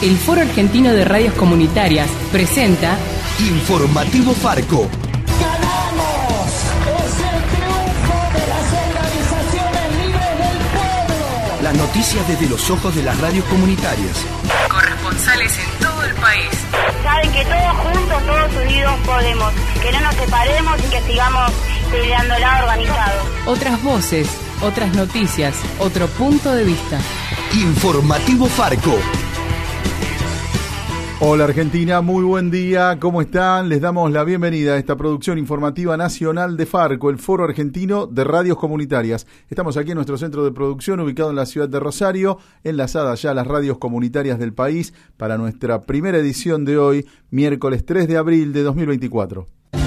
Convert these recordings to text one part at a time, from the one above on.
El Foro Argentino de Radios Comunitarias presenta Informativo Farco. ¡Ganamos! ¡Es el triunfo de las organizaciones libres del pueblo! Las noticias desde los ojos de las radios comunitarias. Corresponsales en todo el país. Saben que todos juntos, todos unidos podemos. Que no nos separemos y que sigamos peleándola organizados. Otras voces, otras noticias, otro punto de vista. Informativo Farco. Hola Argentina, muy buen día, ¿cómo están? Les damos la bienvenida a esta producción informativa nacional de Farco, el Foro Argentino de Radios Comunitarias. Estamos aquí en nuestro centro de producción ubicado en la ciudad de Rosario, enlazadas ya a las radios comunitarias del país para nuestra primera edición de hoy, miércoles 3 de abril de 2024.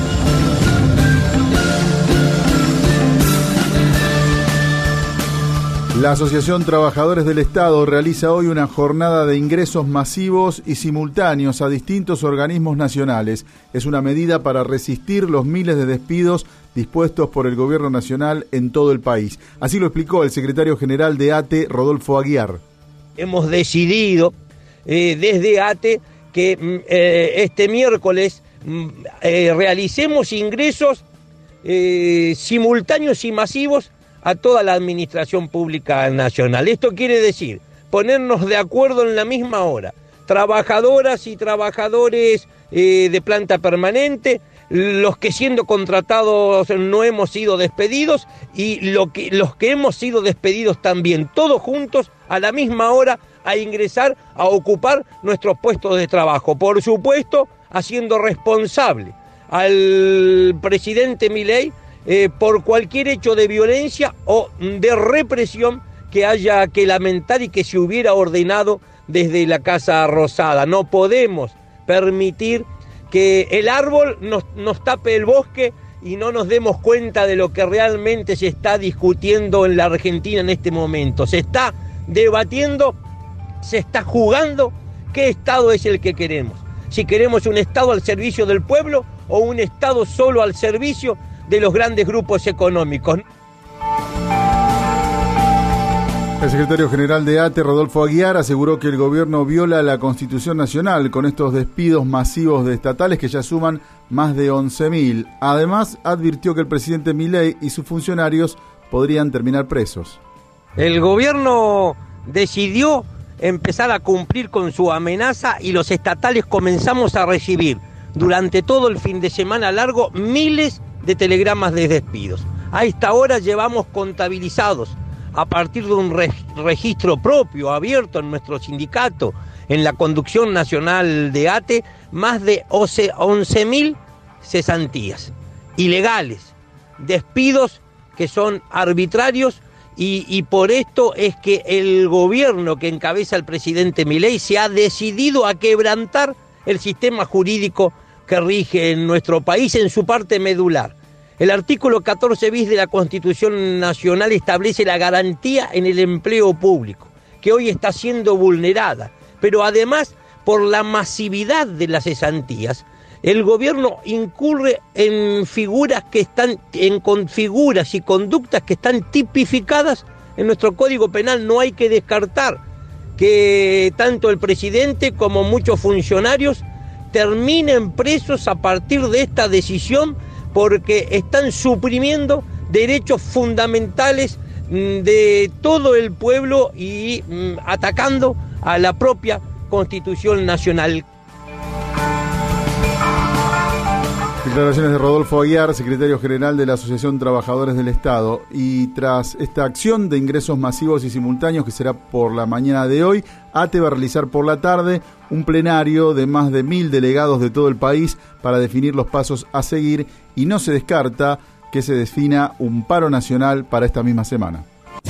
La Asociación Trabajadores del Estado realiza hoy una jornada de ingresos masivos y simultáneos a distintos organismos nacionales. Es una medida para resistir los miles de despidos dispuestos por el gobierno nacional en todo el país. Así lo explicó el secretario general de ATE, Rodolfo Aguiar. Hemos decidido desde ATE que este miércoles realicemos ingresos simultáneos y masivos a toda la administración pública nacional. Esto quiere decir ponernos de acuerdo en la misma hora. Trabajadoras y trabajadores de planta permanente, los que siendo contratados no hemos sido despedidos y los que hemos sido despedidos también, todos juntos a la misma hora a ingresar a ocupar nuestros puestos de trabajo. Por supuesto, haciendo responsable al presidente Milei por cualquier hecho de violencia o de represión que haya que lamentar y que se hubiera ordenado desde la Casa Rosada. No podemos permitir que el árbol nos tape el bosque y no nos demos cuenta de lo que realmente se está discutiendo en la Argentina en este momento. Se está debatiendo, se está jugando qué Estado es el que queremos. Si queremos un Estado al servicio del pueblo o un Estado solo al servicio de los grandes grupos económicos. El secretario general de ATE, Rodolfo Aguiar, aseguró que el gobierno viola la Constitución Nacional con estos despidos masivos de estatales que ya suman más de 11.000. Además, advirtió que el presidente Milei y sus funcionarios podrían terminar presos. El gobierno decidió empezar a cumplir con su amenaza y los estatales comenzamos a recibir durante todo el fin de semana largo miles de telegramas de despidos. A esta hora llevamos contabilizados, a partir de un registro propio abierto en nuestro sindicato, en la conducción nacional de ATE, más de 11.000 cesantías ilegales, despidos que son arbitrarios y por esto es que el gobierno que encabeza el presidente Milei se ha decidido a quebrantar el sistema jurídico que rige en nuestro país en su parte medular. El artículo 14 bis de la Constitución Nacional establece la garantía en el empleo público, que hoy está siendo vulnerada, pero además por la masividad de las cesantías, el gobierno incurre en figuras y conductas que están tipificadas en nuestro Código Penal. No hay que descartar que tanto el presidente como muchos funcionarios terminen presos a partir de esta decisión porque están suprimiendo derechos fundamentales de todo el pueblo y atacando a la propia Constitución Nacional. Declaraciones de Rodolfo Aguiar, secretario general de la Asociación Trabajadores del Estado. Y tras esta acción de ingresos masivos y simultáneos que será por la mañana de hoy, ATE va a realizar por la tarde un plenario de más de 1.000 delegados de todo el país para definir los pasos a seguir y no se descarta que se defina un paro nacional para esta misma semana.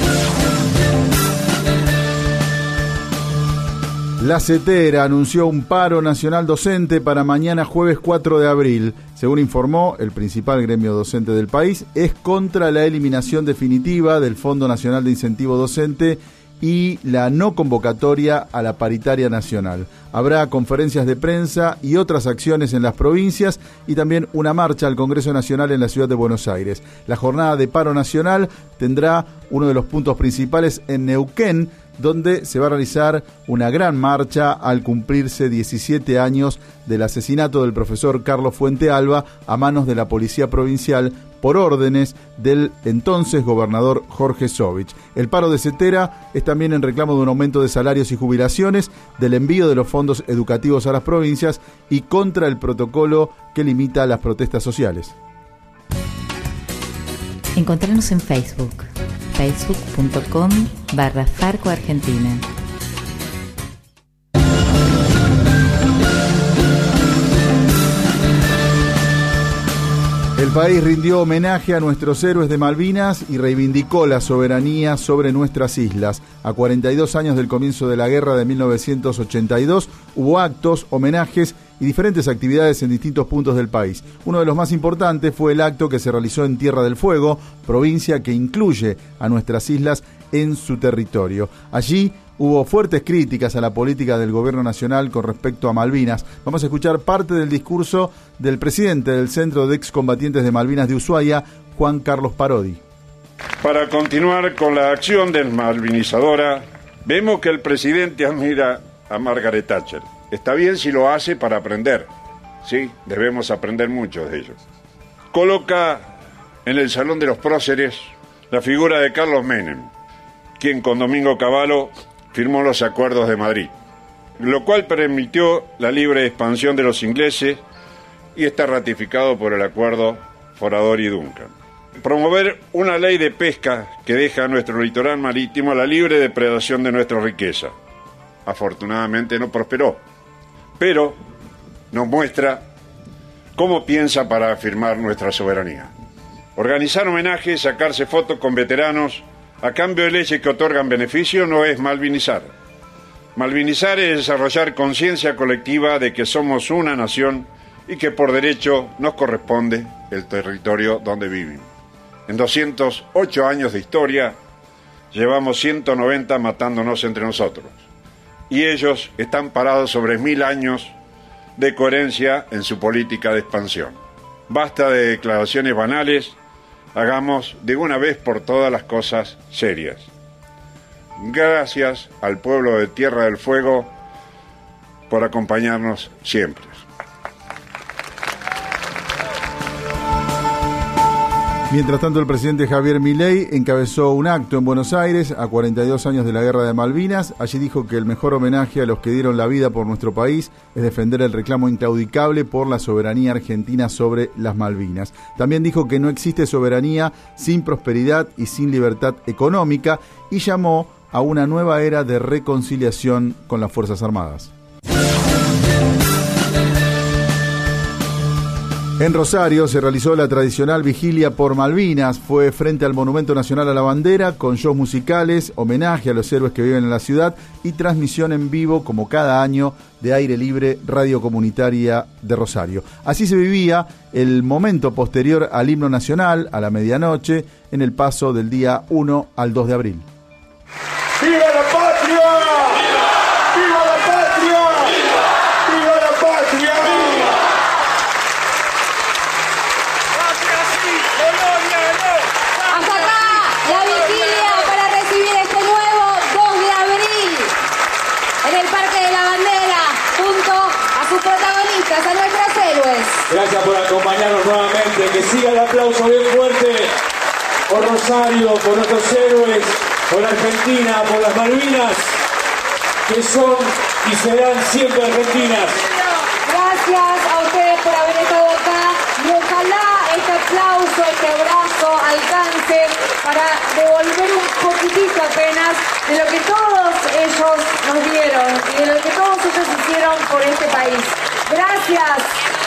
La CETERA anunció un paro nacional docente para mañana jueves 4 de abril. Según informó el principal gremio docente del país, es contra la eliminación definitiva del Fondo Nacional de Incentivo Docente y la no convocatoria a la paritaria nacional. Habrá conferencias de prensa y otras acciones en las provincias y también una marcha al Congreso Nacional en la ciudad de Buenos Aires. La jornada de paro nacional tendrá uno de los puntos principales en Neuquén, donde se va a realizar una gran marcha al cumplirse 17 años del asesinato del profesor Carlos Fuentealba a manos de la Policía Provincial por órdenes del entonces gobernador Jorge Sovich. El paro de Cetera es también en reclamo de un aumento de salarios y jubilaciones, del envío de los fondos educativos a las provincias y contra el protocolo que limita las protestas sociales. Encontranos en Facebook, facebook.com/Farco Argentina. El país rindió homenaje a nuestros héroes de Malvinas y reivindicó la soberanía sobre nuestras islas. A 42 años del comienzo de la guerra de 1982, hubo actos, homenajes y diferentes actividades en distintos puntos del país. Uno de los más importantes fue el acto que se realizó en Tierra del Fuego, provincia que incluye a nuestras islas en su territorio. Allí hubo fuertes críticas a la política del gobierno nacional con respecto a Malvinas. Vamos a escuchar parte del discurso del presidente del Centro de Excombatientes de Malvinas de Ushuaia, Juan Carlos Parodi. Para continuar con la acción desmalvinizadora, vemos que el presidente admira a Margaret Thatcher. Está bien si lo hace para aprender. Sí, debemos aprender mucho de ellos. Coloca en el Salón de los Próceres la figura de Carlos Menem, quien con Domingo Cavallo firmó los acuerdos de Madrid, lo cual permitió la libre expansión de los ingleses y está ratificado por el acuerdo Forador-Duncan. Promover una ley de pesca que deja a nuestro litoral marítimo la libre depredación de nuestra riqueza. Afortunadamente no prosperó, pero nos muestra cómo piensa para afirmar nuestra soberanía. Organizar homenajes, sacarse fotos con veteranos a cambio de leyes que otorgan beneficio no es malvinizar. Malvinizar es desarrollar conciencia colectiva de que somos una nación y que por derecho nos corresponde el territorio donde vivimos. En 208 años de historia, llevamos 190 matándonos entre nosotros. Y ellos están parados sobre 1000 años de coherencia en su política de expansión. Basta de declaraciones banales, hagamos de una vez por todas las cosas serias. Gracias al pueblo de Tierra del Fuego por acompañarnos siempre. Mientras tanto, el presidente Javier Milei encabezó un acto en Buenos Aires a 42 años de la Guerra de Malvinas. Allí dijo que el mejor homenaje a los que dieron la vida por nuestro país es defender el reclamo inclaudicable por la soberanía argentina sobre las Malvinas. También dijo que no existe soberanía sin prosperidad y sin libertad económica y llamó a una nueva era de reconciliación con las Fuerzas Armadas. En Rosario se realizó la tradicional vigilia por Malvinas. Fue frente al Monumento Nacional a la Bandera, con shows musicales, homenaje a los héroes que viven en la ciudad y transmisión en vivo, como cada año, de Aire Libre, Radio Comunitaria de Rosario. Así se vivía el momento posterior al himno nacional, a la medianoche, en el paso del día 1 al 2 de abril. ¡Viva la patria! ¡Viva la patria! ¡Viva la patria! Hasta acá la vigilia para recibir este nuevo 2 de abril en el Parque de la Bandera, junto a sus protagonistas, a nuestros héroes. Gracias por acompañarnos nuevamente. Que siga el aplauso bien fuerte por Rosario, por nuestros héroes, por la Argentina, por las Malvinas, que son y serán siempre argentinas. Gracias a ustedes por haber estado acá y ojalá este aplauso, este abrazo alcance para devolver un poquitito apenas de lo que todos ellos nos dieron y de lo que todos ellos hicieron por este país. Gracias.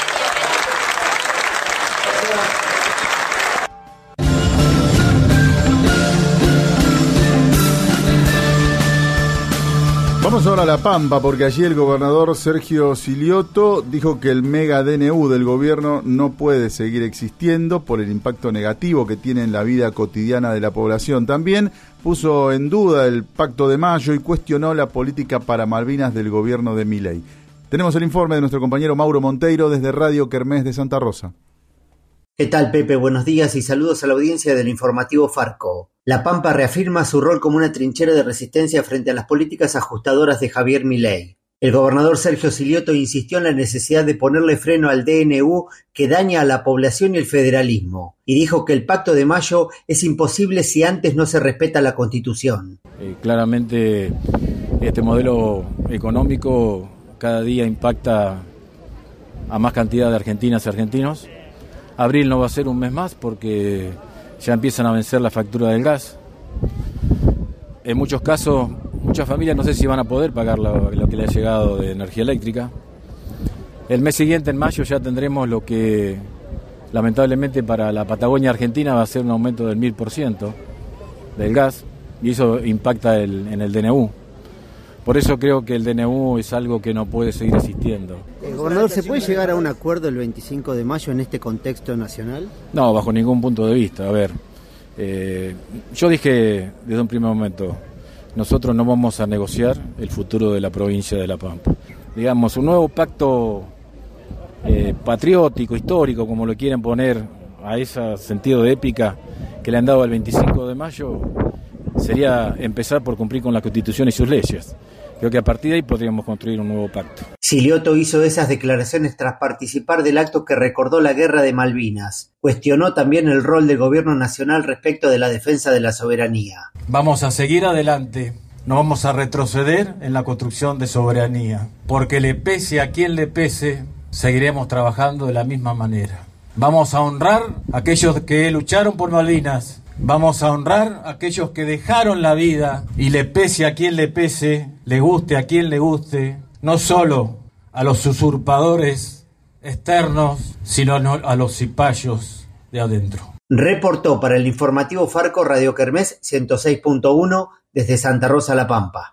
Vamos ahora a La Pampa, porque allí el gobernador Sergio Silioto dijo que el mega DNU del gobierno no puede seguir existiendo por el impacto negativo que tiene en la vida cotidiana de la población. También puso en duda el Pacto de Mayo y cuestionó la política para Malvinas del gobierno de Milei. Tenemos el informe de nuestro compañero Mauro Monteiro desde Radio Kermés de Santa Rosa. ¿Qué tal, Pepe? Buenos días y saludos a la audiencia del informativo Farco. La Pampa reafirma su rol como una trinchera de resistencia frente a las políticas ajustadoras de Javier Milei. El gobernador Sergio Silioto insistió en la necesidad de ponerle freno al DNU que daña a la población y el federalismo, y dijo que el Pacto de Mayo es imposible si antes no se respeta la Constitución. Claramente este modelo económico cada día impacta a más cantidad de argentinas y argentinos. Abril no va a ser un mes más porque ya empiezan a vencer la factura del gas. En muchos casos, muchas familias no sé si van a poder pagar lo que le ha llegado de energía eléctrica. El mes siguiente, en mayo, ya tendremos lo que lamentablemente para la Patagonia Argentina va a ser un aumento del 1000% del gas, y eso impacta en el DNU. Por eso creo que el DNU es algo que no puede seguir existiendo. Gobernador, ¿se puede llegar a un acuerdo el 25 de mayo en este contexto nacional? No, bajo ningún punto de vista. A ver, yo dije desde un primer momento, nosotros no vamos a negociar el futuro de la provincia de La Pampa. Digamos, un nuevo pacto patriótico, histórico, como lo quieren poner a ese sentido de épica que le han dado el 25 de mayo, sería empezar por cumplir con la Constitución y sus leyes. Creo que a partir de ahí podríamos construir un nuevo pacto. Silioto hizo esas declaraciones tras participar del acto que recordó la Guerra de Malvinas. Cuestionó también el rol del gobierno nacional respecto de la defensa de la soberanía. Vamos a seguir adelante, no vamos a retroceder en la construcción de soberanía, porque le pese a quien le pese, seguiremos trabajando de la misma manera. Vamos a honrar a aquellos que lucharon por Malvinas. Vamos a honrar a aquellos que dejaron la vida y le pese a quien le pese, le guste a quien le guste, no solo a los usurpadores externos, sino a los cipayos de adentro. Reportó para el informativo Farco Radio Kermés 106.1 desde Santa Rosa, La Pampa.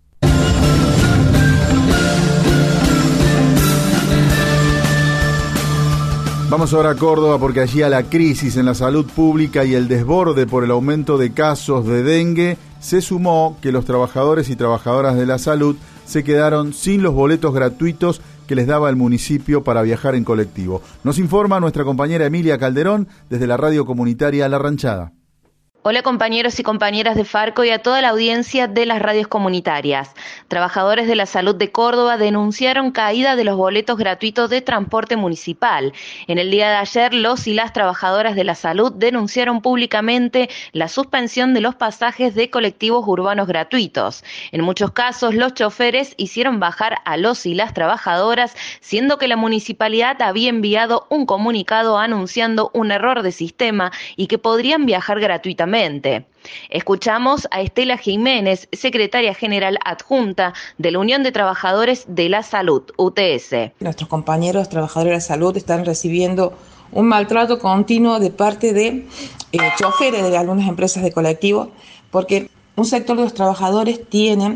Vamos ahora a Córdoba porque allí a la crisis en la salud pública y el desborde por el aumento de casos de dengue se sumó que los trabajadores y trabajadoras de la salud se quedaron sin los boletos gratuitos que les daba el municipio para viajar en colectivo. Nos informa nuestra compañera Emilia Calderón desde la radio comunitaria La Ranchada. Hola compañeros y compañeras de Farco y a toda la audiencia de las radios comunitarias. Trabajadores de la salud de Córdoba denunciaron caída de los boletos gratuitos de transporte municipal. En el día de ayer, los y las trabajadoras de la salud denunciaron públicamente la suspensión de los pasajes de colectivos urbanos gratuitos. En muchos casos, los choferes hicieron bajar a los y las trabajadoras, siendo que la municipalidad había enviado un comunicado anunciando un error de sistema y que podrían viajar gratuitamente. Escuchamos a Estela Jiménez, secretaria general adjunta de la Unión de Trabajadores de la Salud, UTS. Nuestros compañeros trabajadores de la salud están recibiendo un maltrato continuo de parte de choferes de algunas empresas de colectivo, porque un sector de los trabajadores tienen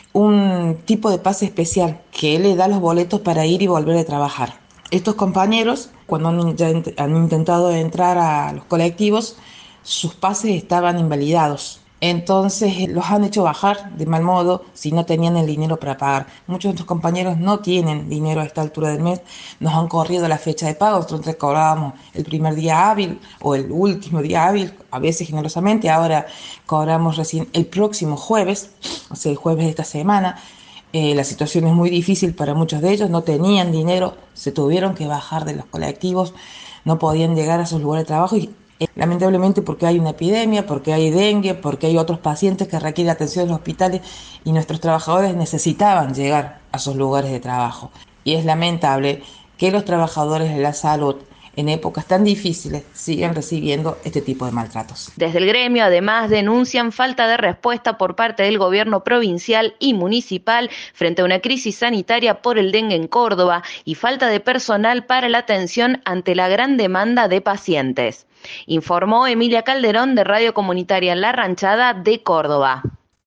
un tipo de pase especial que le da los boletos para ir y volver a trabajar. Estos compañeros, cuando han intentado entrar a los colectivos, sus pases estaban invalidados. Entonces los han hecho bajar de mal modo si no tenían el dinero para pagar. Muchos de nuestros compañeros no tienen dinero a esta altura del mes. Nos han corrido la fecha de pago. Nosotros cobrábamos el primer día hábil o el último día hábil, a veces generosamente. Ahora cobramos recién el próximo jueves, o sea, el jueves de esta semana. La situación es muy difícil para muchos de ellos. No tenían dinero, se tuvieron que bajar de los colectivos, no podían llegar a sus lugares de trabajo y lamentablemente porque hay una epidemia, porque hay dengue, porque hay otros pacientes que requieren atención en los hospitales y nuestros trabajadores necesitaban llegar a sus lugares de trabajo. Y es lamentable que los trabajadores de la salud en épocas tan difíciles sigan recibiendo este tipo de maltratos. Desde el gremio, además, denuncian falta de respuesta por parte del gobierno provincial y municipal frente a una crisis sanitaria por el dengue en Córdoba y falta de personal para la atención ante la gran demanda de pacientes. Informó Emilia Calderón de Radio Comunitaria La Ranchada de Córdoba.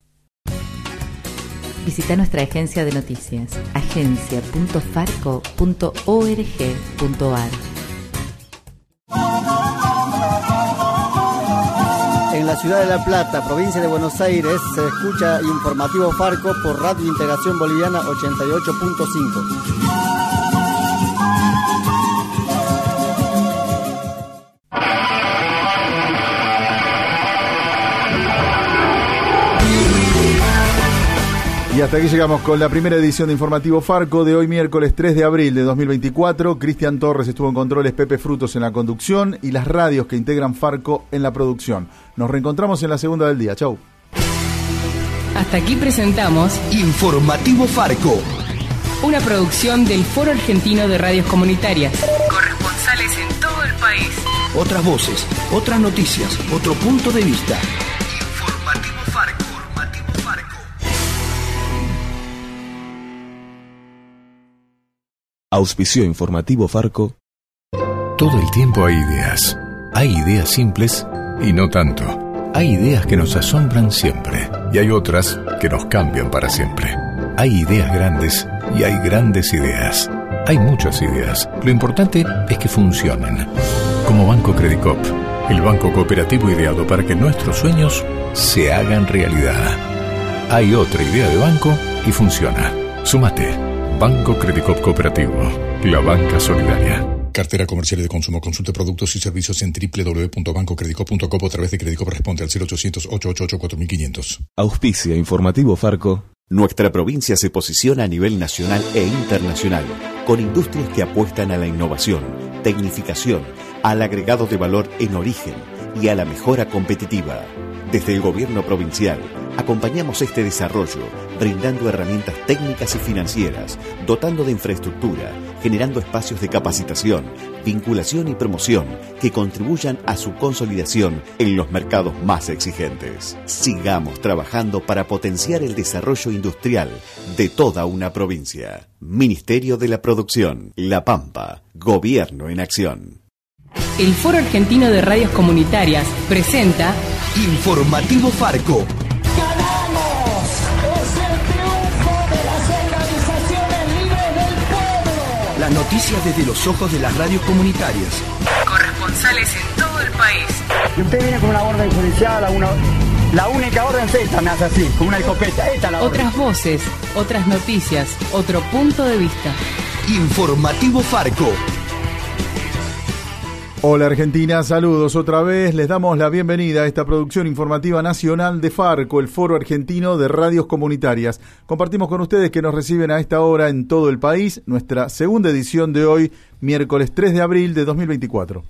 Visita nuestra agencia de noticias, agencia.farco.org.ar. En la ciudad de La Plata, provincia de Buenos Aires, se escucha Informativo Farco por Radio Integración Boliviana 88.5. Y hasta aquí llegamos con la primera edición de Informativo Farco de hoy, miércoles 3 de abril de 2024. Cristian Torres estuvo en controles, Pepe Frutos en la conducción y las radios que integran Farco en la producción. Nos reencontramos en la segunda del día. Chau. Hasta aquí presentamos Informativo Farco, una producción del Foro Argentino de Radios Comunitarias. Corresponsales en todo el país. Otras voces, otras noticias, otro punto de vista. Informativo Farco. Auspició Informativo Farco. Todo el tiempo hay ideas. Hay ideas simples y no tanto. Hay ideas que nos asombran siempre y hay otras que nos cambian para siempre. Hay ideas grandes y hay grandes ideas. Hay muchas ideas. Lo importante es que funcionen. Como Banco Credicop, el banco cooperativo ideado para que nuestros sueños se hagan realidad. Hay otra idea de banco y funciona. Súmate. Banco Credicop Cooperativo, la banca solidaria. Cartera comercial y de consumo. Consulte productos y servicios en www.bancocredicop.com o a través de Credicop. Responde al 0800-888-4500. Auspicia Informativo Farco. Nuestra provincia se posiciona a nivel nacional e internacional, con industrias que apuestan a la innovación, tecnificación, al agregado de valor en origen y a la mejora competitiva. Desde el gobierno provincial, acompañamos este desarrollo, brindando herramientas técnicas y financieras, dotando de infraestructura, generando espacios de capacitación, vinculación y promoción que contribuyan a su consolidación en los mercados más exigentes. Sigamos trabajando para potenciar el desarrollo industrial de toda una provincia. Ministerio de la Producción, La Pampa, Gobierno en Acción. El Foro Argentino de Radios Comunitarias presenta Informativo Farco. ¡Ganamos! ¡Es el triunfo de las organizaciones libres del pueblo! Las noticias desde los ojos de las radios comunitarias. Corresponsales en todo el país. Y usted viene con una orden judicial, la única orden es esta, me hace así, con una escopeta. Esta es la orden. Otras voces, otras noticias, otro punto de vista. Informativo Farco. Hola Argentina, saludos otra vez. Les damos la bienvenida a esta producción informativa nacional de Farco, el Foro Argentino de Radios Comunitarias. Compartimos con ustedes que nos reciben a esta hora en todo el país nuestra segunda edición de hoy, miércoles 3 de abril de 2024.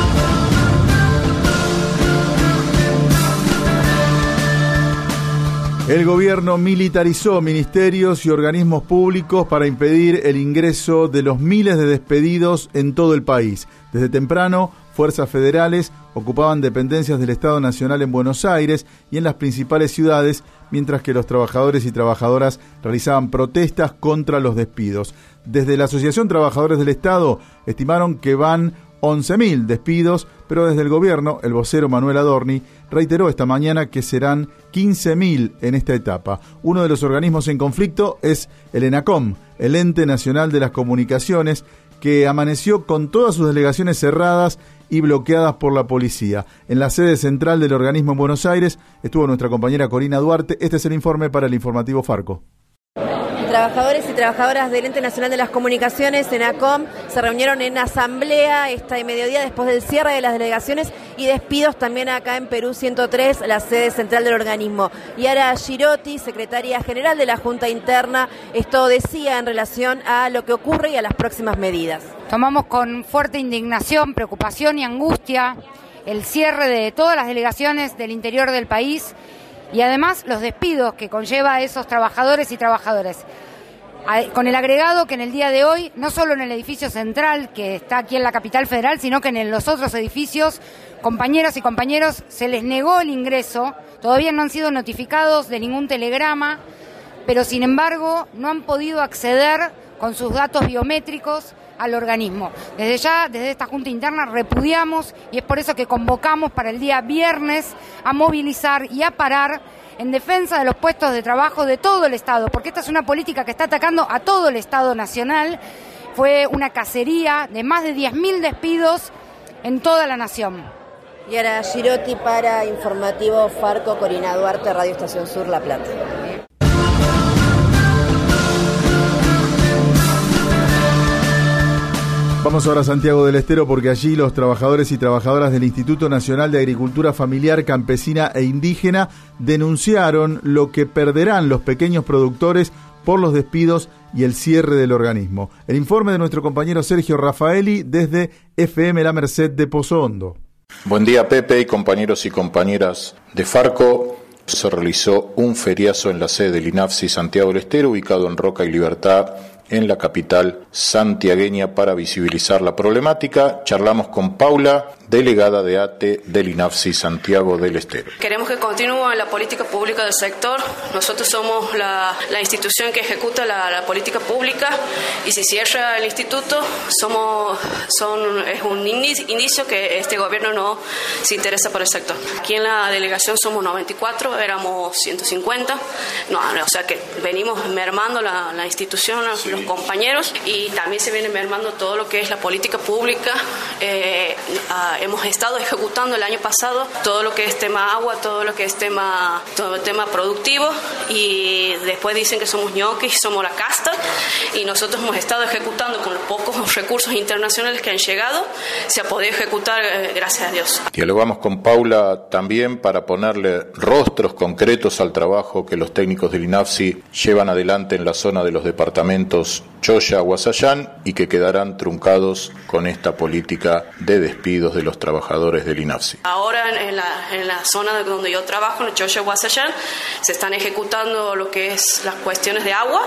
El gobierno militarizó ministerios y organismos públicos para impedir el ingreso de los miles de despedidos en todo el país. Desde temprano, fuerzas federales ocupaban dependencias del Estado Nacional en Buenos Aires y en las principales ciudades, mientras que los trabajadores y trabajadoras realizaban protestas contra los despidos. Desde la Asociación Trabajadores del Estado estimaron que van 11.000 despidos, pero desde el gobierno, el vocero Manuel Adorni reiteró esta mañana que serán 15.000 en esta etapa. Uno de los organismos en conflicto es el ENACOM, el Ente Nacional de las Comunicaciones, que amaneció con todas sus delegaciones cerradas y bloqueadas por la policía. En la sede central del organismo en Buenos Aires estuvo nuestra compañera Corina Duarte. Este es el informe para el Informativo Farco. Trabajadores y trabajadoras del Ente Nacional de las Comunicaciones, ENACOM, se reunieron en asamblea esta mediodía después del cierre de las delegaciones y despidos también acá en Perú 103, la sede central del organismo. Yara Girotti, secretaria general de la Junta Interna, esto decía en relación a lo que ocurre y a las próximas medidas. Tomamos con fuerte indignación, preocupación y angustia el cierre de todas las delegaciones del interior del país y además los despidos que conlleva a esos trabajadores y trabajadoras. Con el agregado que en el día de hoy, no solo en el edificio central que está aquí en la capital federal, sino que en los otros edificios, compañeras y compañeros, se les negó el ingreso, todavía no han sido notificados de ningún telegrama, pero sin embargo no han podido acceder con sus datos biométricos al organismo. Desde ya, desde esta Junta Interna, repudiamos y es por eso que convocamos para el día viernes a movilizar y a parar en defensa de los puestos de trabajo de todo el Estado, porque esta es una política que está atacando a todo el Estado nacional. Fue una cacería de más de 10.000 despidos en toda la nación. Yara Girotti para Informativo Farco, Corina Duarte, Radio Estación Sur, La Plata. Vamos ahora a Santiago del Estero porque allí los trabajadores y trabajadoras del Instituto Nacional de Agricultura Familiar, Campesina e Indígena denunciaron lo que perderán los pequeños productores por los despidos y el cierre del organismo. El informe de nuestro compañero Sergio Rafaeli desde FM La Merced de Pozo Hondo. Buen día, Pepe y compañeros y compañeras de Farco. Se realizó un feriazo en la sede del INAFSI Santiago del Estero, ubicado en Roca y Libertad, en la capital santiagueña, para visibilizar la problemática. Charlamos con Paula, delegada de ATE del INAFSI Santiago del Estero. Queremos que continúe la política pública del sector. Nosotros somos la institución que ejecuta la política pública, y si cierra el instituto es un indicio que este gobierno no se interesa por el sector. Aquí en la delegación somos 94, éramos 150, o sea que venimos mermando la institución, los compañeros, y también se viene mermando todo lo que es la política pública. Hemos estado ejecutando el año pasado todo lo que es tema agua, todo lo que es tema productivo, y después dicen que somos ñoquis, somos la casta, y nosotros hemos estado ejecutando con los pocos recursos internacionales que han llegado. Se ha podido ejecutar, gracias a Dios. Dialogamos con Paula también para ponerle rostros concretos al trabajo que los técnicos del INAFSI llevan adelante en la zona de los departamentos Choya, Guasayán, y que quedarán truncados con esta política de despidos de los trabajadores del INAFSI. Ahora en la zona donde yo trabajo, en Choya, Guasayán, se están ejecutando lo que es las cuestiones de agua,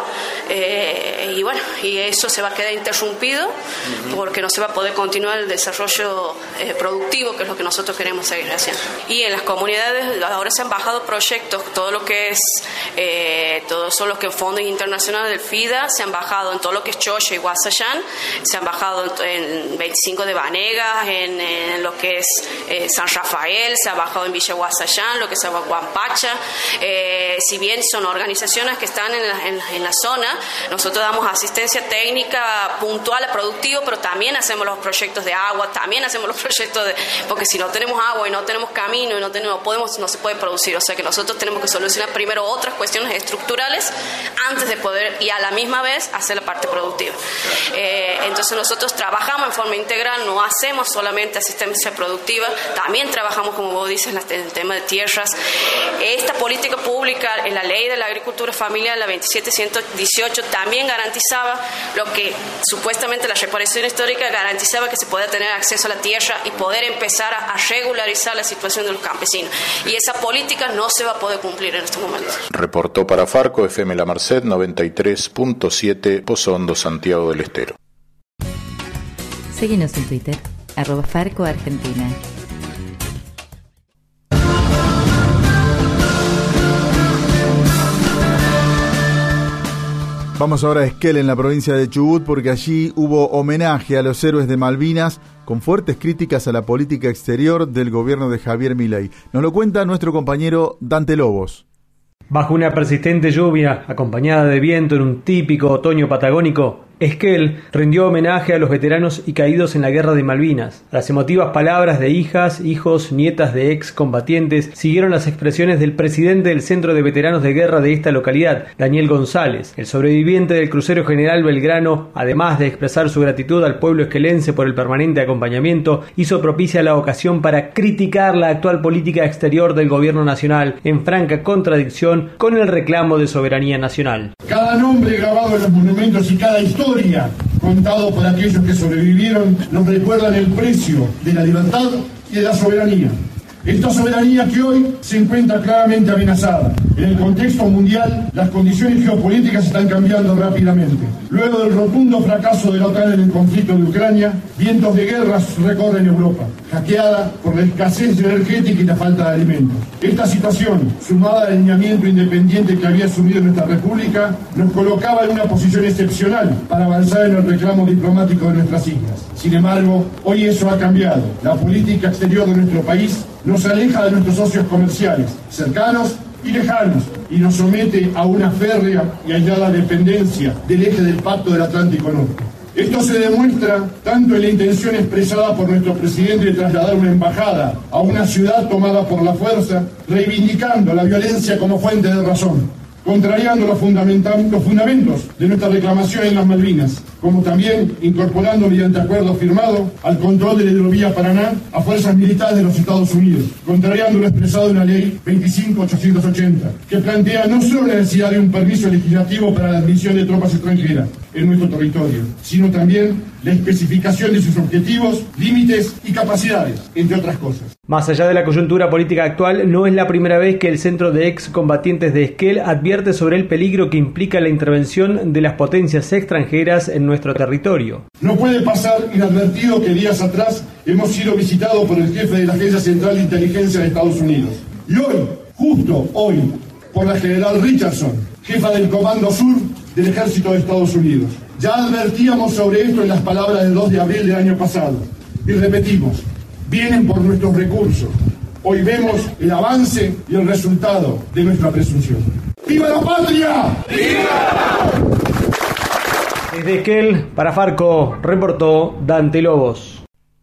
y eso se va a quedar interrumpido porque no se va a poder continuar el desarrollo productivo, que es lo que nosotros queremos seguir haciendo. Y en las comunidades ahora se han bajado proyectos, todo lo que es todos son los que fondos internacionales del FIDA se han bajado en todo lo que es Choya y Guasayán, se han bajado en 25 de Vanegas, en lo que es San Rafael, se ha bajado en Villa Guasayán, lo que es Aguampacha. Si bien son organizaciones que están en la zona, nosotros damos asistencia técnica puntual a productivo, pero también hacemos los proyectos de agua, también hacemos los proyectos porque si no tenemos agua y no tenemos camino y no se puede producir. O sea que nosotros tenemos que solucionar primero otras cuestiones estructurales antes de poder, y a la misma vez, hacer la parte productiva. Entonces nosotros trabajamos en forma integral, no hacemos solamente asistencia productiva, también trabajamos, como vos dices, en el tema de tierras. Esta política pública, en la ley de la agricultura familiar, la 27118, también garantizaba lo que supuestamente la reparación histórica garantizaba, que se podía tener acceso a la tierra y poder empezar a regularizar la situación de los campesinos. Y esa política no se va a poder cumplir en estos momentos. Reportó para Farco, FM La Merced 93.7, Pozo Hondo, Santiago del Estero. Síguenos en Twitter, @FarcoArgentina. Vamos ahora a Esquel, en la provincia de Chubut, porque allí hubo homenaje a los héroes de Malvinas, con fuertes críticas a la política exterior del gobierno de Javier Milei. Nos lo cuenta nuestro compañero Dante Lobos. Bajo una persistente lluvia, acompañada de viento en un típico otoño patagónico, Esquel rindió homenaje a los veteranos y caídos en la guerra de Malvinas. Las emotivas palabras de hijas, hijos, nietas de excombatientes siguieron las expresiones del presidente del Centro de Veteranos de Guerra de esta localidad, Daniel González. El sobreviviente del crucero General Belgrano, además de expresar su gratitud al pueblo esquelense por el permanente acompañamiento, hizo propicia la ocasión para criticar la actual política exterior del gobierno nacional, en franca contradicción con el reclamo de soberanía nacional. Cada nombre grabado en los monumentos y cada historia contado por aquellos que sobrevivieron nos recuerdan el precio de la libertad y de la soberanía. Esta soberanía que hoy se encuentra claramente amenazada. En el contexto mundial, las condiciones geopolíticas están cambiando rápidamente. Luego del rotundo fracaso de la OTAN en el conflicto de Ucrania, vientos de guerras recorren Europa, hackeada por la escasez energética y la falta de alimentos. Esta situación, sumada al alineamiento independiente que había asumido nuestra República, nos colocaba en una posición excepcional para avanzar en el reclamo diplomático de nuestras islas. Sin embargo, hoy eso ha cambiado. La política exterior de nuestro país nos aleja de nuestros socios comerciales, cercanos y lejanos, y nos somete a una férrea y aislada dependencia del eje del Pacto del Atlántico Norte. Esto se demuestra tanto en la intención expresada por nuestro presidente de trasladar una embajada a una ciudad tomada por la fuerza, reivindicando la violencia como fuente de razón, contrariando los fundamentos de nuestra reclamación en las Malvinas, como también incorporando mediante acuerdo firmado al control de la hidrovía Paraná a fuerzas militares de los Estados Unidos, contrariando lo expresado en la ley 25880, que plantea no solo la necesidad de un permiso legislativo para la admisión de tropas extranjeras en nuestro territorio, sino también la especificación de sus objetivos, límites y capacidades, entre otras cosas. Más allá de la coyuntura política actual, no es la primera vez que el Centro de Excombatientes de Esquel advierte sobre el peligro que implica la intervención de las potencias extranjeras en nuestro territorio. No puede pasar inadvertido que días atrás hemos sido visitados por el jefe de la Agencia Central de Inteligencia de Estados Unidos. Y hoy, justo hoy, por la general Richardson, jefa del Comando Sur del Ejército de Estados Unidos. Ya advertíamos sobre esto en las palabras del 2 de abril del año pasado. Y repetimos, vienen por nuestros recursos. Hoy vemos el avance y el resultado de nuestra presunción. ¡Viva la patria! ¡Viva! Desde Esquel, para Farco, reportó Dante Lobos.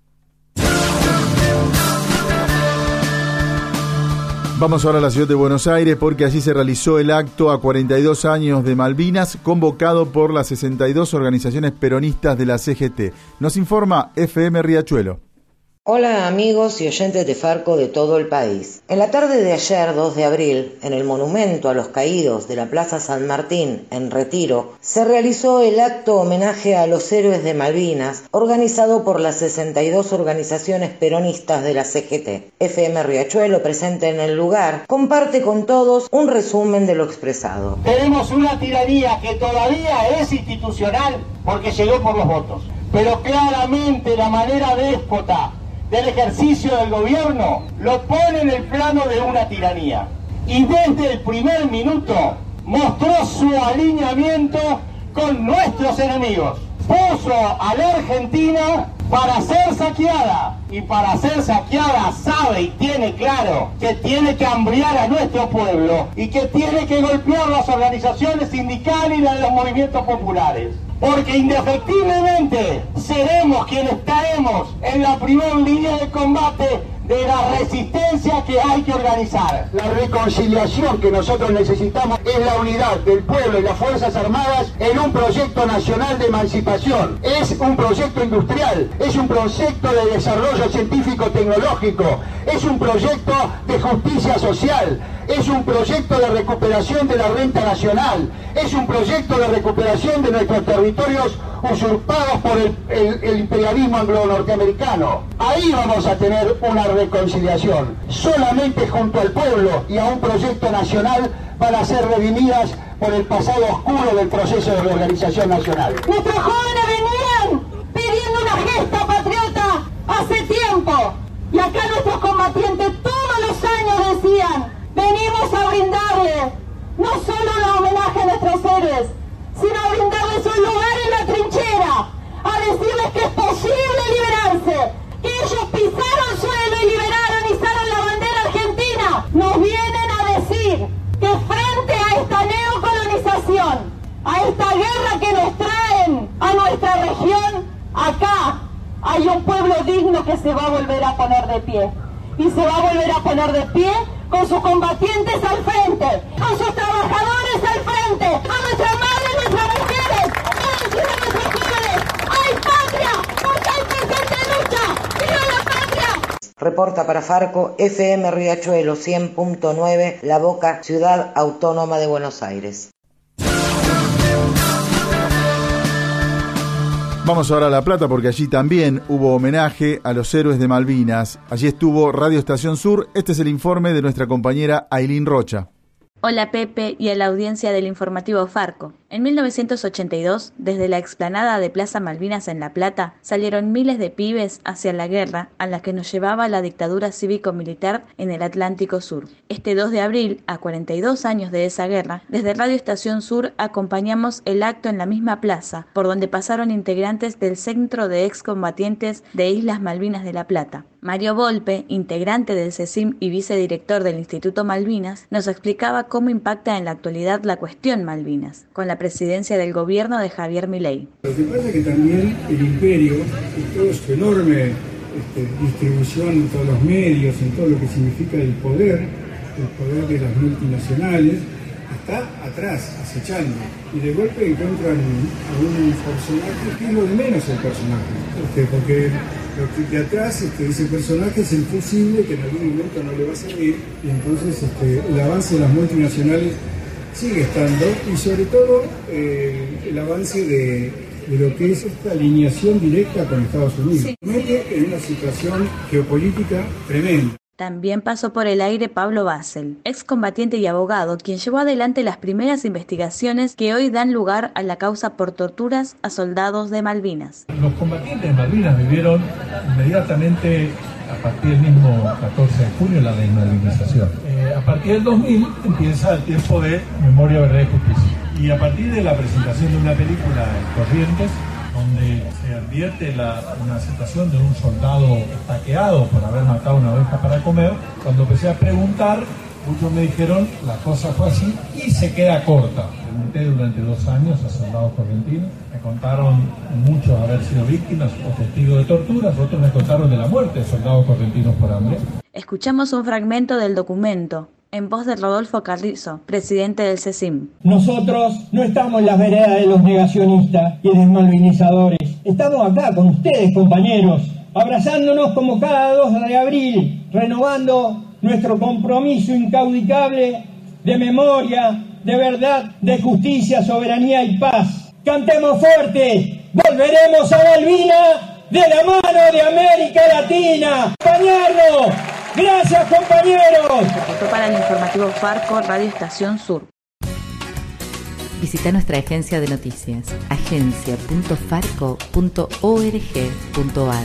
Vamos ahora a la ciudad de Buenos Aires porque allí se realizó el acto a 42 años de Malvinas convocado por las 62 organizaciones peronistas de la CGT. Nos informa FM Riachuelo. Hola amigos y oyentes de Farco de todo el país. En la tarde de ayer, 2 de abril, en el monumento a los caídos de la Plaza San Martín, en Retiro, se realizó el acto homenaje a los héroes de Malvinas, organizado por las 62 organizaciones peronistas de la CGT. FM Riachuelo, presente en el lugar, comparte con todos un resumen de lo expresado. Tenemos una tiranía que todavía es institucional porque llegó por los votos, pero claramente la manera déspota del ejercicio del gobierno lo pone en el plano de una tiranía. Y desde el primer minuto mostró su alineamiento con nuestros enemigos. Puso a la Argentina para ser saqueada. Y para ser saqueada sabe y tiene claro que tiene que hambriar a nuestro pueblo y que tiene que golpear las organizaciones sindicales y las de los movimientos populares. Porque indefectiblemente seremos quienes estaremos en la primera línea de combate de la resistencia que hay que organizar. La reconciliación que nosotros necesitamos es la unidad del pueblo y las Fuerzas Armadas en un proyecto nacional de emancipación. Es un proyecto industrial, es un proyecto de desarrollo científico-tecnológico, es un proyecto de justicia social, es un proyecto de recuperación de la renta nacional, es un proyecto de recuperación de nuestros territorios usurpados por el imperialismo anglo-norteamericano. Ahí vamos a tener una reconciliación. Solamente junto al pueblo y a un proyecto nacional van a ser redimidas por el pasado oscuro del proceso de reorganización nacional. Nuestros jóvenes venían pidiendo una gesta patriota hace tiempo. Y acá nuestros combatientes todos los años decían, venimos a brindarle no solo un homenaje a nuestros héroes, sino a brindarles un lugar en la trinchera, a decirles que es posible liberarse, que ellos pisaron suelo y liberaron, izaron la bandera argentina. Nos vienen a decir que frente a esta neocolonización, a esta guerra que nos traen a nuestra región, acá hay un pueblo digno que se va a volver a poner de pie. Y se va a volver a poner de pie con sus combatientes al frente, con sus trabajadores al frente, a nuestras madres, nuestras mujeres, a nuestros jóvenes. ¡Hay patria! ¡Porque hay presente lucha! ¡Viva la patria! Reporta para Farco FM Riachuelo 100.9, La Boca, Ciudad Autónoma de Buenos Aires. Vamos ahora a La Plata porque allí también hubo homenaje a los héroes de Malvinas. Allí estuvo Radio Estación Sur. Este es el informe de nuestra compañera Ailín Rocha. Hola Pepe y a la audiencia del informativo Farco. En 1982, desde la explanada de Plaza Malvinas en La Plata, salieron miles de pibes hacia la guerra a la que nos llevaba la dictadura cívico-militar en el Atlántico Sur. Este 2 de abril, a 42 años de esa guerra, desde Radio Estación Sur acompañamos el acto en la misma plaza, por donde pasaron integrantes del Centro de Excombatientes de Islas Malvinas de La Plata. Mario Volpe, integrante del CECIM y vicedirector del Instituto Malvinas, nos explicaba cómo impacta en la actualidad la cuestión Malvinas, con la presidencia del gobierno de Javier Milei. Lo que pasa es que también el imperio, en toda su enorme distribución en todos los medios, en todo lo que significa el poder de las multinacionales, está atrás, acechando, y de golpe encuentran a un personaje que es lo de menos el personaje, porque lo que de atrás ese personaje es el fusible que en algún momento no le va a servir, y entonces el avance de las multinacionales sigue estando, y sobre todo el avance de lo que es esta alineación directa con Estados Unidos. Se mete en una situación geopolítica tremenda. También pasó por el aire Pablo Basel, excombatiente y abogado, quien llevó adelante las primeras investigaciones que hoy dan lugar a la causa por torturas a soldados de Malvinas. Los combatientes de Malvinas vivieron inmediatamente, a partir del mismo 14 de junio, la desmalvinización. A partir del 2000 empieza el tiempo de memoria, verdad y justicia. Y a partir de la presentación de una película en Corrientes, donde se advierte una situación de un soldado estaqueado por haber matado una oveja para comer, cuando empecé a preguntar, muchos me dijeron, la cosa fue así y se queda corta. Pregunté durante 2 años a soldados correntinos, me contaron muchos haber sido víctimas o testigos de torturas, otros me contaron de la muerte de soldados correntinos por hambre. Escuchamos un fragmento del documento, en voz de Rodolfo Carrizo, presidente del CECIM. Nosotros no estamos en las veredas de los negacionistas y desmalvinizadores. Estamos acá con ustedes, compañeros, abrazándonos como cada 2 de abril, renovando nuestro compromiso incaudicable de memoria, de verdad, de justicia, soberanía y paz. Cantemos fuerte, volveremos a Malvinas de la mano de América Latina. ¡Acompañarnos! ¡Gracias, compañeros! Reportó para el informativo Farco, Radio Estación Sur. Visita nuestra agencia de noticias, agencia.farco.org.ar.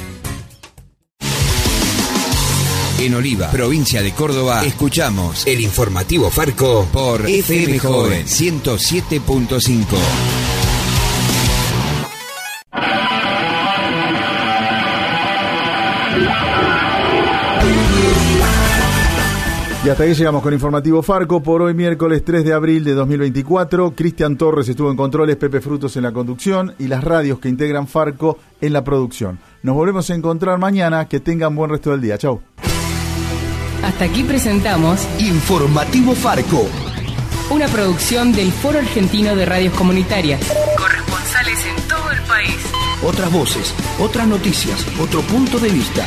En Oliva, provincia de Córdoba, escuchamos el informativo Farco por FM Joven 107.5. Y hasta ahí llegamos con Informativo Farco por hoy, miércoles 3 de abril de 2024. Cristian Torres estuvo en controles, Pepe Frutos en la conducción y las radios que integran Farco en la producción. Nos volvemos a encontrar mañana. Que tengan buen resto del día. Chau. Hasta aquí presentamos Informativo Farco, una producción del Foro Argentino de Radios Comunitarias. Corresponsales en todo el país. Otras voces, otras noticias, otro punto de vista.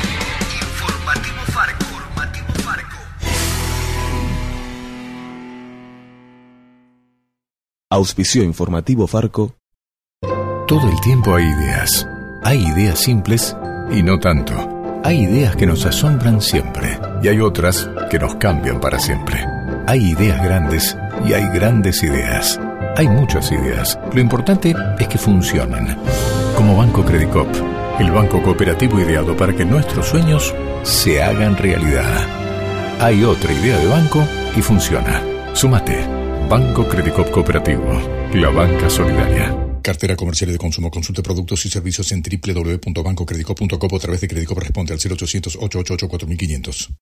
Auspicio Informativo Farco. Todo el tiempo hay ideas. Hay ideas simples y no tanto. Hay ideas que nos asombran siempre y hay otras que nos cambian para siempre. Hay ideas grandes y hay grandes ideas. Hay muchas ideas. Lo importante es que funcionen. Como Banco Credicop, el banco cooperativo ideado para que nuestros sueños se hagan realidad. Hay otra idea de banco y funciona. Súmate. Banco Credicop Cooperativo, la banca solidaria. Cartera comercial y de consumo. Consulte productos y servicios en www.bancocredicop.com o a través de Credicop. Responde al 0800 888 4500.